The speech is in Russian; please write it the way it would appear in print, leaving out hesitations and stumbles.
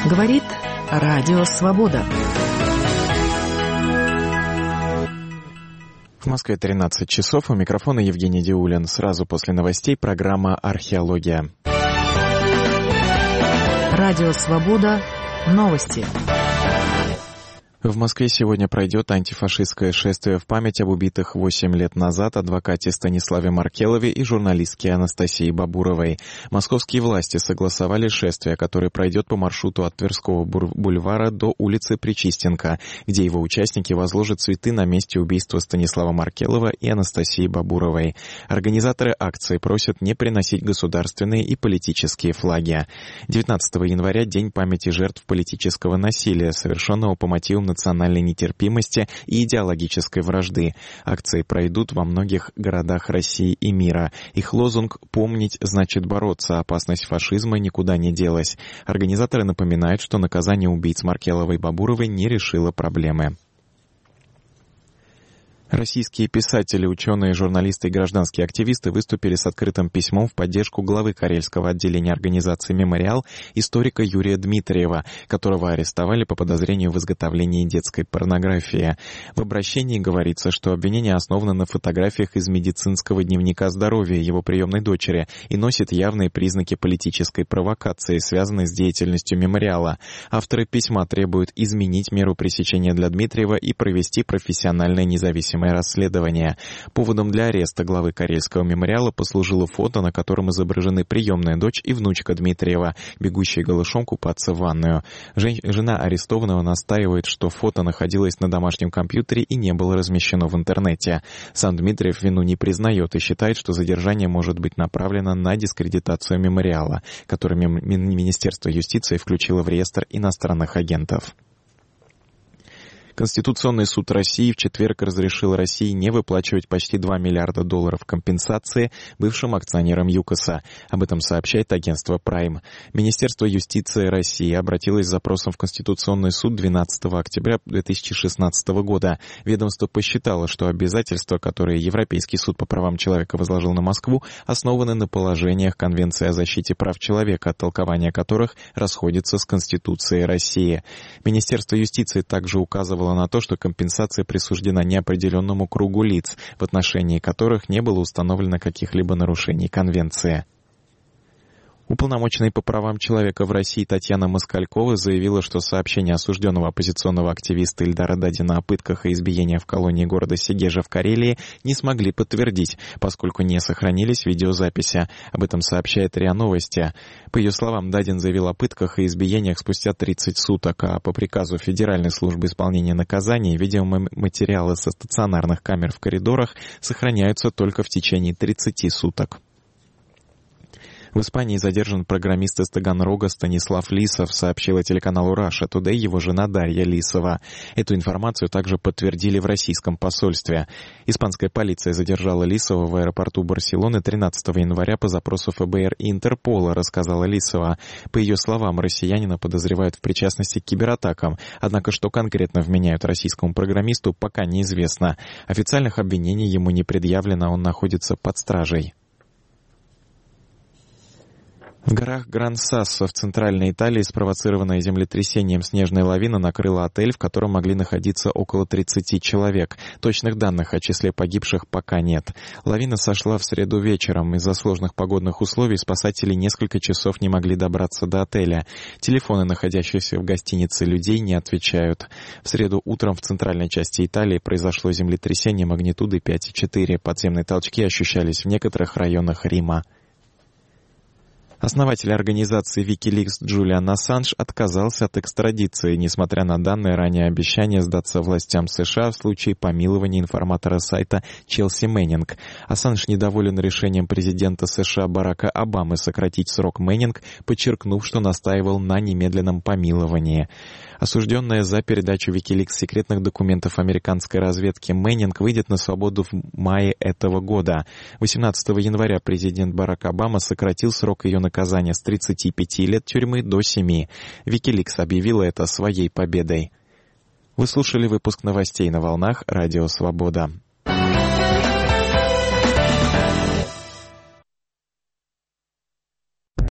Говорит Радио Свобода. В Москве 13 часов. У микрофона Евгений Диулин. Сразу после новостей программа «Археология». Радио Свобода. Новости. В Москве сегодня пройдет антифашистское шествие в память об убитых 8 лет назад адвокате Станиславе Маркелове и журналистке Анастасии Бабуровой. Московские власти согласовали шествие, которое пройдет по маршруту от Тверского бульвара до улицы Причистенко, где его участники возложат цветы на месте убийства Станислава Маркелова и Анастасии Бабуровой. Организаторы акции просят не приносить государственные и политические флаги. 19 января – День памяти жертв политического насилия, совершенного по мотивам национальной нетерпимости и идеологической вражды. Акции пройдут во многих городах России и мира. Их лозунг «Помнить значит бороться», опасность фашизма никуда не делась. Организаторы напоминают, что наказание убийц Маркеловой и Бабуровой не решило проблемы. Российские писатели, ученые, журналисты и гражданские активисты выступили с открытым письмом в поддержку главы Карельского отделения организации «Мемориал» историка Юрия Дмитриева, которого арестовали по подозрению в изготовлении детской порнографии. В обращении говорится, что обвинение основано на фотографиях из медицинского дневника здоровья его приемной дочери и носит явные признаки политической провокации, связанной с деятельностью «Мемориала». Авторы письма требуют изменить меру пресечения для Дмитриева и провести профессиональное независимое расследование. Поводом для ареста главы Карельского мемориала послужило фото, на котором изображены приемная дочь и внучка Дмитриева, бегущие голышом купаться в ванную. Жена арестованного настаивает, что фото находилось на домашнем компьютере и не было размещено в интернете. Сам Дмитриев вину не признает и считает, что задержание может быть направлено на дискредитацию мемориала, который Министерство юстиции включило в реестр иностранных агентов. Конституционный суд России в четверг разрешил России не выплачивать почти $2 миллиарда компенсации бывшим акционерам ЮКОСа. Об этом сообщает агентство Prime. Министерство юстиции России обратилось с запросом в Конституционный суд 12 октября 2016 года. Ведомство посчитало, что обязательства, которые Европейский суд по правам человека возложил на Москву, основаны на положениях Конвенции о защите прав человека, толкование которых расходится с Конституцией России. Министерство юстиции также указывало на то, что компенсация присуждена неопределенному кругу лиц, в отношении которых не было установлено каких-либо нарушений Конвенции. Уполномоченная по правам человека в России Татьяна Москалькова заявила, что сообщения осужденного оппозиционного активиста Ильдара Дадина о пытках и избиениях в колонии города Сегежа в Карелии не смогли подтвердить, поскольку не сохранились видеозаписи. Об этом сообщает РИА Новости. По ее словам, Дадин заявил о пытках и избиениях спустя 30 суток, а по приказу Федеральной службы исполнения наказаний видеоматериалы со стационарных камер в коридорах сохраняются только в течение 30 суток. В Испании задержан программист из Таганрога Станислав Лисов, сообщила телеканалу Russia Today его жена Дарья Лисова. Эту информацию также подтвердили в российском посольстве. Испанская полиция задержала Лисова в аэропорту Барселоны 13 января по запросу ФБР и Интерпола, рассказала Лисова. По ее словам, россиянина подозревают в причастности к кибератакам, однако что конкретно вменяют российскому программисту, пока неизвестно. Официальных обвинений ему не предъявлено, он находится под стражей. В горах Гран-Сассо в центральной Италии спровоцированная землетрясением снежная лавина накрыла отель, в котором могли находиться около 30 человек. Точных данных о числе погибших пока нет. Лавина сошла в среду вечером. Из-за сложных погодных условий спасатели несколько часов не могли добраться до отеля. Телефоны, находящиеся в гостинице, людей не отвечают. В среду утром в центральной части Италии произошло землетрясение магнитудой 5,4. Подземные толчки ощущались в некоторых районах Рима. Основатель организации WikiLeaks Джулиан Ассанж отказался от экстрадиции, несмотря на данное ранее обещание сдаться властям США в случае помилования информатора сайта Челси Мэннинг. Ассанж недоволен решением президента США Барака Обамы сократить срок Мэннинг, подчеркнув, что настаивал на немедленном помиловании. Осужденная за передачу WikiLeaks секретных документов американской разведки Мэннинг выйдет на свободу в мае этого года. 18 января президент Барак Обама сократил срок ее наказания с 35 лет тюрьмы до 7. WikiLeaks объявила это своей победой. Вы слушали выпуск новостей на волнах Радио Свобода.